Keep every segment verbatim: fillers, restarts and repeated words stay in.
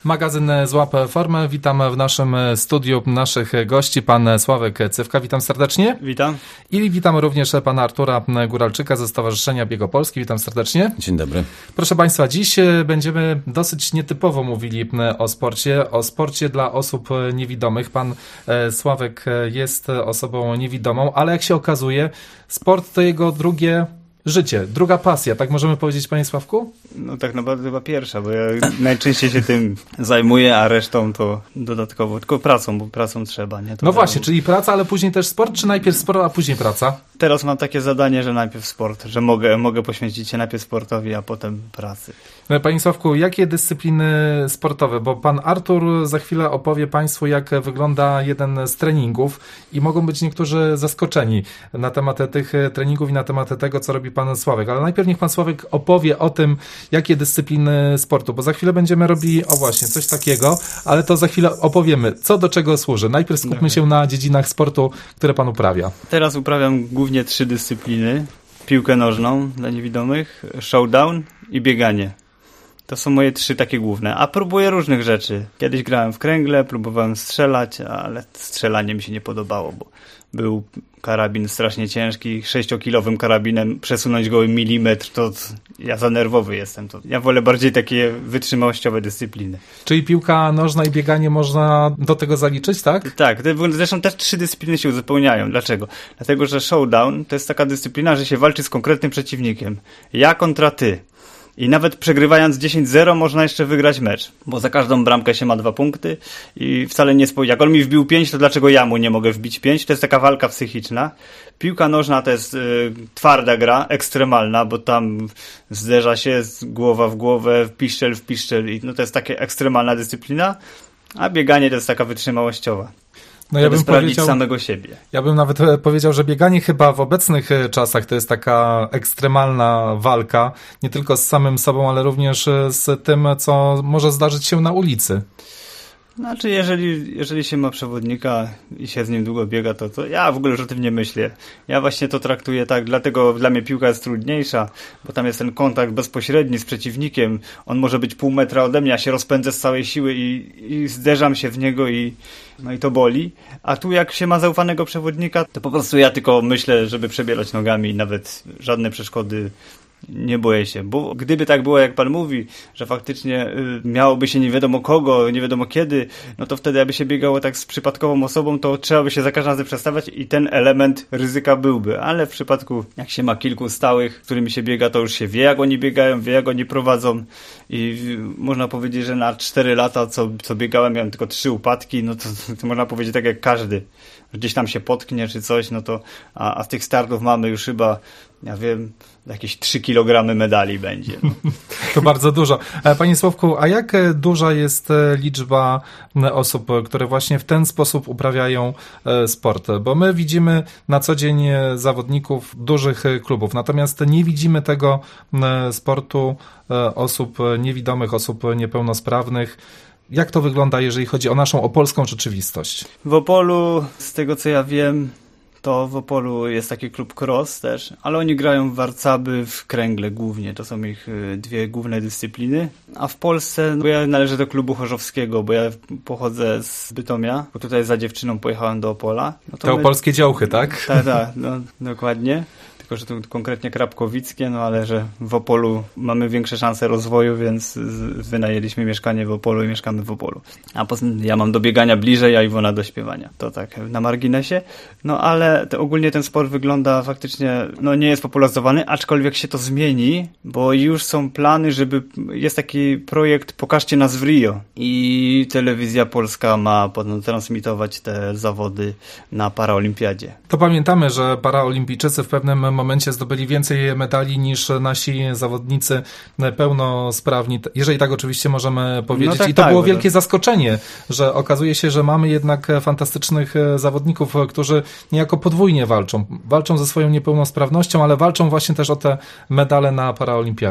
Magazyn Złap Formę. Witam w naszym studiu naszych gości, pan Sławek Cywka. Witam serdecznie. Witam. I witam również pana Artura Góralczyka ze Stowarzyszenia Bieg Opolski. Witam serdecznie. Dzień dobry. Proszę państwa, dziś będziemy dosyć nietypowo mówili o sporcie, o sporcie dla osób niewidomych. Pan Sławek jest osobą niewidomą, ale jak się okazuje, sport to jego drugie życie, druga pasja, tak możemy powiedzieć, panie Sławku? No tak naprawdę chyba pierwsza, bo ja najczęściej się tym zajmuję, a resztą to dodatkowo, tylko pracą, bo pracą trzeba, nie? To no właśnie, czyli praca, ale później też sport, czy najpierw sport, a później praca? Teraz mam takie zadanie, że najpierw sport, że mogę, mogę poświęcić się najpierw sportowi, a potem pracy. Panie Sławku, jakie dyscypliny sportowe? Bo pan Artur za chwilę opowie państwu, jak wygląda jeden z treningów i mogą być niektórzy zaskoczeni na temat tych treningów i na temat tego, co robi pan Sławek. Ale najpierw niech pan Sławek opowie o tym, jakie dyscypliny sportu, bo za chwilę będziemy robili, o właśnie, coś takiego, ale to za chwilę opowiemy, co do czego służy. Najpierw skupmy okay. się na dziedzinach sportu, które pan uprawia. Teraz uprawiam głównie trzy dyscypliny. Piłkę nożną dla niewidomych, showdown i bieganie. To są moje trzy takie główne, a próbuję różnych rzeczy. Kiedyś grałem w kręgle, próbowałem strzelać, ale strzelanie mi się nie podobało, bo był karabin strasznie ciężki, sześciokilowym karabinem, przesunąć go milimetr, to ja za nerwowy jestem. To ja wolę bardziej takie wytrzymałościowe dyscypliny. Czyli piłka nożna i bieganie można do tego zaliczyć, tak? Tak, zresztą też trzy dyscypliny się uzupełniają. Dlaczego? Dlatego, że showdown to jest taka dyscyplina, że się walczy z konkretnym przeciwnikiem. Ja kontra ty. I nawet przegrywając dziesięć zero można jeszcze wygrać mecz, bo za każdą bramkę się ma dwa punkty i wcale nie spojrzeć. Jak on mi wbił pięć, to dlaczego ja mu nie mogę wbić pięć? To jest taka walka psychiczna. Piłka nożna to jest y, twarda gra, ekstremalna, bo tam zderza się z głowa w głowę, piszczel w piszczel i no to jest taka ekstremalna dyscyplina, a bieganie to jest taka wytrzymałościowa. No ja bym sprawdzić powiedział, samego siebie. Ja bym nawet powiedział, że bieganie chyba w obecnych czasach to jest taka ekstremalna walka, nie tylko z samym sobą, ale również z tym, co może zdarzyć się na ulicy. Znaczy, jeżeli, jeżeli się ma przewodnika i się z nim długo biega, to, to ja w ogóle już o tym nie myślę. Ja właśnie to traktuję tak, dlatego dla mnie piłka jest trudniejsza, bo tam jest ten kontakt bezpośredni z przeciwnikiem. On może być pół metra ode mnie, ja się rozpędzę z całej siły i, i zderzam się w niego i, no i to boli. A tu jak się ma zaufanego przewodnika, to po prostu ja tylko myślę, żeby przebierać nogami i nawet żadne przeszkody nie boję się, bo gdyby tak było, jak pan mówi, że faktycznie y, miałoby się nie wiadomo kogo, nie wiadomo kiedy, no to wtedy, aby się biegało tak z przypadkową osobą, to trzeba by się za każdym razem przestawiać i ten element ryzyka byłby, ale w przypadku, jak się ma kilku stałych, z którymi się biega, to już się wie, jak oni biegają, wie, jak oni prowadzą i y, można powiedzieć, że na cztery lata, co, co biegałem, miałem tylko trzy upadki, no to, to można powiedzieć tak jak każdy, gdzieś tam się potknie czy coś, no to, a, a z tych startów mamy już chyba, ja wiem, jakieś trzy kilogramy medali będzie. No. To bardzo dużo. Panie Sławku, a jak duża jest liczba osób, które właśnie w ten sposób uprawiają sport? Bo my widzimy na co dzień zawodników dużych klubów, natomiast nie widzimy tego sportu osób niewidomych, osób niepełnosprawnych. Jak to wygląda, jeżeli chodzi o naszą opolską rzeczywistość? W Opolu, z tego co ja wiem, to w Opolu jest taki klub cross też, ale oni grają w warcaby, w kręgle głównie, to są ich dwie główne dyscypliny. A w Polsce, bo ja należę do klubu chorzowskiego, bo ja pochodzę z Bytomia, bo tutaj za dziewczyną pojechałem do Opola. No to te my... opolskie działchy, tak? Tak, tak, no, dokładnie. Tylko że tu konkretnie krapkowickie, no ale że w Opolu mamy większe szanse rozwoju, więc wynajęliśmy mieszkanie w Opolu i mieszkamy w Opolu. A poza tym ja mam do biegania bliżej, a Iwona do śpiewania. To tak na marginesie. No ale to ogólnie ten sport wygląda faktycznie, no nie jest popularyzowany, aczkolwiek się to zmieni, bo już są plany, żeby, jest taki projekt Pokażcie nas w Rio i telewizja polska ma potem transmitować te zawody na paraolimpiadzie. To pamiętamy, że paraolimpijczycy w pewnym momencie zdobyli więcej medali niż nasi zawodnicy pełnosprawni, jeżeli tak oczywiście możemy powiedzieć. No tak, I to tak, było wielkie to... zaskoczenie, że okazuje się, że mamy jednak fantastycznych zawodników, którzy niejako podwójnie walczą. Walczą ze swoją niepełnosprawnością, ale walczą właśnie też o te medale na paraolimpiadzie.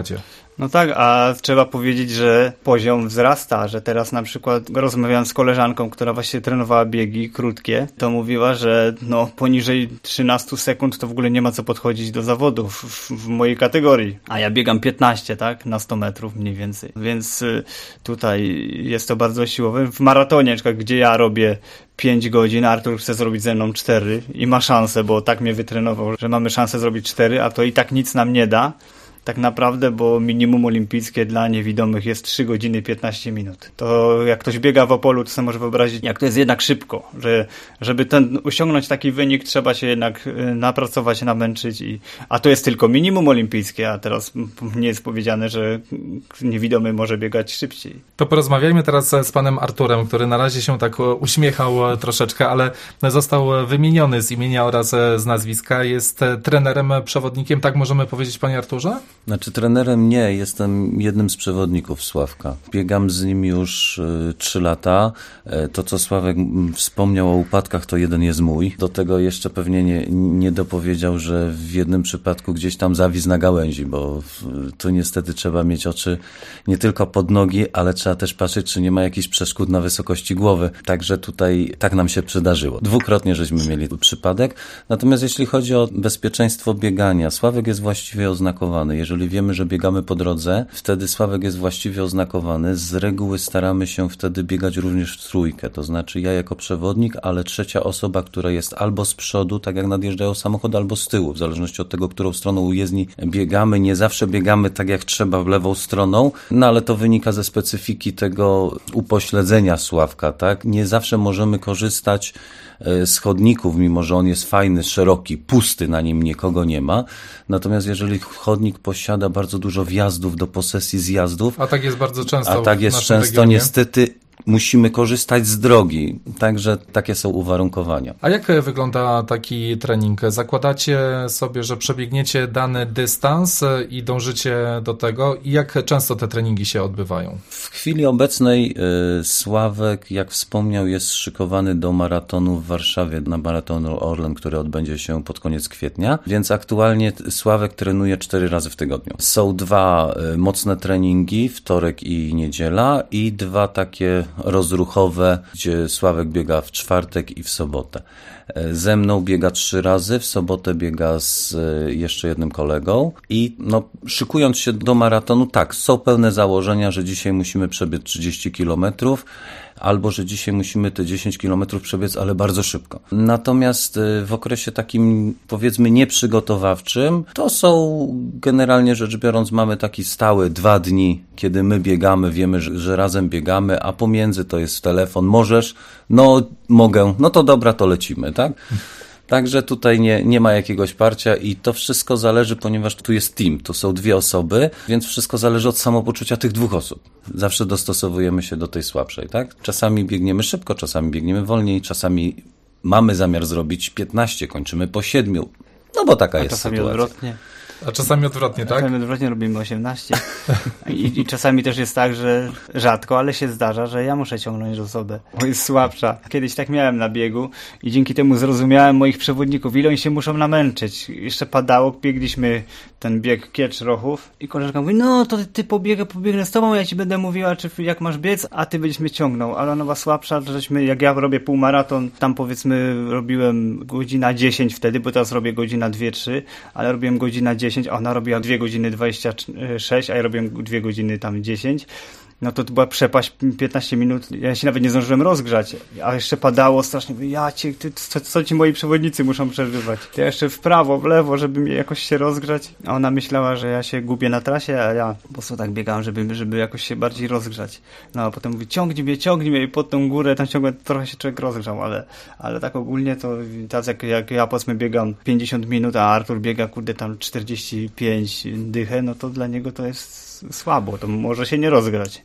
No tak, a trzeba powiedzieć, że poziom wzrasta, że teraz na przykład rozmawiałem z koleżanką, która właśnie trenowała biegi krótkie, to mówiła, że no poniżej trzynaście sekund to w ogóle nie ma co podchodzić do zawodów w, w mojej kategorii. A ja biegam piętnaście, tak? Na sto metrów mniej więcej. Więc tutaj jest to bardzo siłowe. W maratonie, gdzie ja robię pięć godzin, Artur chce zrobić ze mną cztery i ma szansę, bo tak mnie wytrenował, że mamy szansę zrobić cztery, a to i tak nic nam nie da. Tak naprawdę, bo minimum olimpijskie dla niewidomych jest trzy godziny piętnaście minut. To jak ktoś biega w Opolu, to sobie może wyobrazić, jak to jest jednak szybko, że żeby ten, osiągnąć taki wynik, trzeba się jednak napracować, namęczyć. I, a to jest tylko minimum olimpijskie, a teraz nie jest powiedziane, że niewidomy może biegać szybciej. To porozmawiajmy teraz z panem Arturem, który na razie się tak uśmiechał troszeczkę, ale został wymieniony z imienia oraz z nazwiska. Jest trenerem, przewodnikiem, tak możemy powiedzieć, panie Arturze? Znaczy trenerem nie, jestem jednym z przewodników Sławka. Biegam z nim już trzy y, lata. E, to, co Sławek wspomniał o upadkach, to jeden jest mój. Do tego jeszcze pewnie nie, nie dopowiedział, że w jednym przypadku gdzieś tam zawisł na gałęzi, bo w, tu niestety trzeba mieć oczy nie tylko pod nogi, ale trzeba też patrzeć, czy nie ma jakichś przeszkód na wysokości głowy. Także tutaj tak nam się przydarzyło. Dwukrotnie żeśmy mieli przypadek. Natomiast jeśli chodzi o bezpieczeństwo biegania, Sławek jest właściwie oznakowany. Jeżeli wiemy, że biegamy po drodze, wtedy Sławek jest właściwie oznakowany. Z reguły staramy się wtedy biegać również w trójkę. To znaczy ja jako przewodnik, ale trzecia osoba, która jest albo z przodu, tak jak nadjeżdżają samochody, albo z tyłu. W zależności od tego, którą stroną u jezdni biegamy. Nie zawsze biegamy tak jak trzeba w lewą stroną, no ale to wynika ze specyfiki tego upośledzenia Sławka, tak? Nie zawsze możemy korzystać z chodników, mimo że on jest fajny, szeroki, pusty, na nim nikogo nie ma. Natomiast jeżeli chodnik posiada bardzo dużo wjazdów do posesji zjazdów, a tak jest bardzo często, a tak jest w naszym często regionie. Niestety musimy korzystać z drogi, także takie są uwarunkowania. A jak wygląda taki trening? Zakładacie sobie, że przebiegniecie dany dystans i dążycie do tego i jak często te treningi się odbywają? W chwili obecnej y, Sławek, jak wspomniał, jest szykowany do maratonu w Warszawie, na maratonu Orlen, który odbędzie się pod koniec kwietnia, więc aktualnie Sławek trenuje cztery razy w tygodniu. Są dwa y, mocne treningi, wtorek i niedziela i dwa takie rozruchowe, gdzie Sławek biega w czwartek i w sobotę. Ze mną biega trzy razy, w sobotę biega z jeszcze jednym kolegą i no, szykując się do maratonu, tak, są pełne założenia, że dzisiaj musimy przebiec trzydzieści kilometrów, albo że dzisiaj musimy te dziesięć kilometrów przebiec, ale bardzo szybko. Natomiast w okresie takim, powiedzmy, nieprzygotowawczym, to są generalnie rzecz biorąc, mamy taki stały dwa dni, kiedy my biegamy, wiemy, że, że razem biegamy, a pomiędzy to jest telefon, możesz, no mogę, no to dobra, to lecimy, tak? Także tutaj nie, nie ma jakiegoś parcia i to wszystko zależy, ponieważ tu jest team, tu są dwie osoby, więc wszystko zależy od samopoczucia tych dwóch osób. Zawsze dostosowujemy się do tej słabszej, tak? Czasami biegniemy szybko, czasami biegniemy wolniej, czasami mamy zamiar zrobić piętnaście, kończymy po siedmiu, no bo taka A jest czasami sytuacja. Odwrotnie. A czasami odwrotnie, tak? Czasami odwrotnie robimy osiemnaście. I, I czasami też jest tak, że rzadko, ale się zdarza, że ja muszę ciągnąć osobę, bo jest słabsza. Kiedyś tak miałem na biegu i dzięki temu zrozumiałem moich przewodników, ile oni się muszą namęczyć. Jeszcze padało, biegliśmy ten bieg Kiecz-Rochów i koleżanka mówi, no to ty pobiegę, pobiegnę z tobą, ja ci będę mówiła, czy jak masz biec, a ty będziesz mnie ciągnął. Ale ona była słabsza, żeśmy, jak ja robię półmaraton, tam powiedzmy robiłem godzina dziesięć wtedy, bo teraz robię godzina dwie trzy, ale robiłem godzina dziesięć, a ona robiła dwie godziny dwadzieścia sześć, a ja robiłem dwie godziny tam dziesięć. No to, to była przepaść piętnaście minut. Ja się nawet nie zdążyłem rozgrzać, a jeszcze padało strasznie. Ja cię, ty, co, co ci moi przewodnicy muszą przeżywać? To ja jeszcze w prawo, w lewo, żeby mi jakoś się rozgrzać. A ona myślała, że ja się gubię na trasie, a ja po prostu tak biegałem, żeby, żeby jakoś się bardziej rozgrzać. No a potem mówi, ciągnij mnie, ciągnij mnie i pod tą górę tam ciągle trochę się człowiek rozgrzał, ale, ale tak ogólnie to tak jak, jak ja powiedzmy biegam pięćdziesiąt minut, a Artur biega kurde tam czterdzieści pięć dychę, no to dla niego to jest słabo, to może się nie rozgrać.